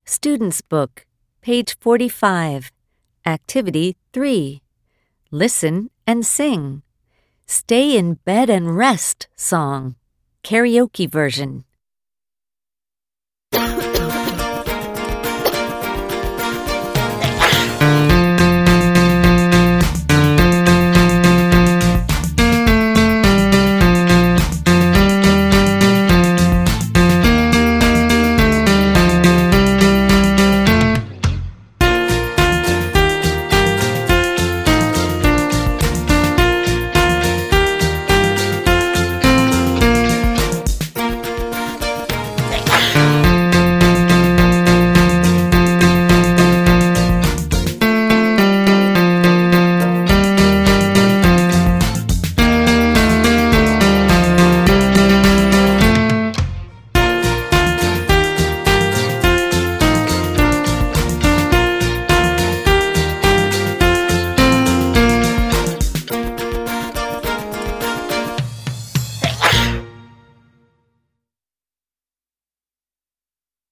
Student's Book, page 45, Activity 3. Listen and sing. Stay in bed and rest song. Karaoke version.